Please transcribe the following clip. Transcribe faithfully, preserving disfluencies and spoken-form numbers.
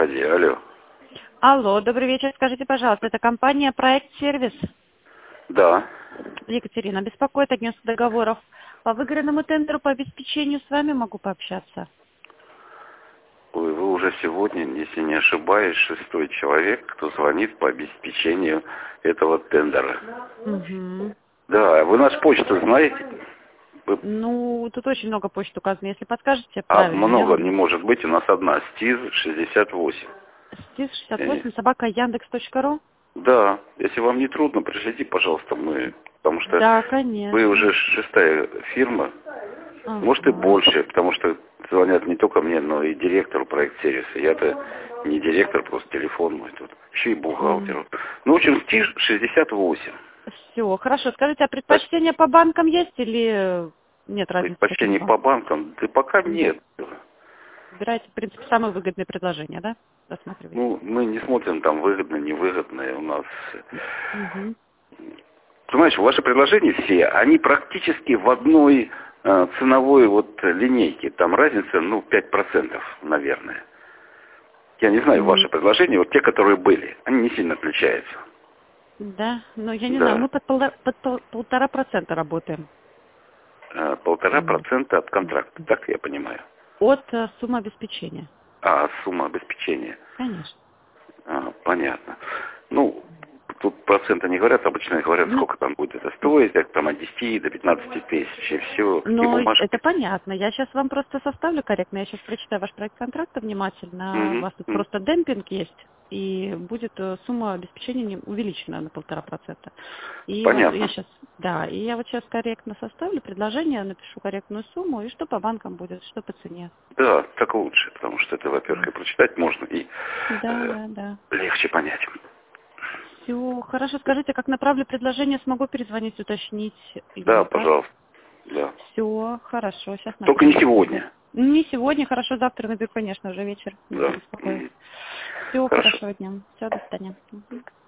Аркадий, алло. Алло, добрый вечер. Скажите, пожалуйста, это компания «Проект Сервис»? Да. Екатерина беспокоит, агентство договоров. По выигранному тендеру по обеспечению с вами могу пообщаться? Ой, вы уже сегодня, если не ошибаюсь, шестой человек, кто звонит по обеспечению этого тендера. Угу. Да, вы нашу почту знаете? Вы... Ну, тут очень много почт указано. Если подскажете А правильно. много вам... не может быть, у нас одна, СТИЗ шестьдесят восемь. СТИЗ шестьдесят восемь, собака Яндекс точка ру? Да, если вам не трудно, пришлите, пожалуйста, мы, потому что да, конечно. вы уже шестая фирма, ага. Может и больше, потому что звонят не только мне, но и директору проект сервиса. Я-то не директор, просто телефон мой тут, еще и бухгалтеру. Mm. Ну, в общем, СТИЖ шестьдесят восемь. Все, хорошо. Скажите, а предпочтения по банкам есть или нет разницы? Предпочтений по банкам? Да пока нет. Выбираете, в принципе, самые выгодные предложения, да? Рассматриваете. Ну, мы не смотрим там выгодно, невыгодное у нас. Угу. Понимаешь, ваши предложения все, они практически в одной э, ценовой вот линейке. Там разница, ну, пять процентов, наверное. Я не знаю, ваши предложения, вот те, которые были, они не сильно отличаются. Да, но я не да. знаю, мы под, полтора, под пол, полтора процента работаем. Э, полтора процента от контракта, так я понимаю. От э, суммы обеспечения. А, сумма обеспечения. Конечно. А, понятно. Ну, тут проценты не говорят, обычно говорят, ну, сколько там будет это стоить, как там от десяти до пятнадцати тысяч, и все. Ну, это понятно. Я сейчас вам просто составлю корректно. Я сейчас прочитаю ваш проект контракта внимательно. Mm-hmm. У вас тут mm-hmm. просто демпинг есть, и будет сумма обеспечения увеличена на полтора процента. И понятно. Вот я сейчас, да, и я вот сейчас корректно составлю предложение, напишу корректную сумму, и что по банкам будет, что по цене. Да, так лучше, потому что это, во-первых, и прочитать можно, и да, э, да, да. легче понять. Все, хорошо. Скажите, как направлю предложение, смогу перезвонить, уточнить? Да, пожалуйста. Да. Все, хорошо. Сейчас только не сегодня. Не сегодня, хорошо, завтра наберу, конечно, уже вечер. Да. Всего хорошо. хорошего дня. Все, до свидания.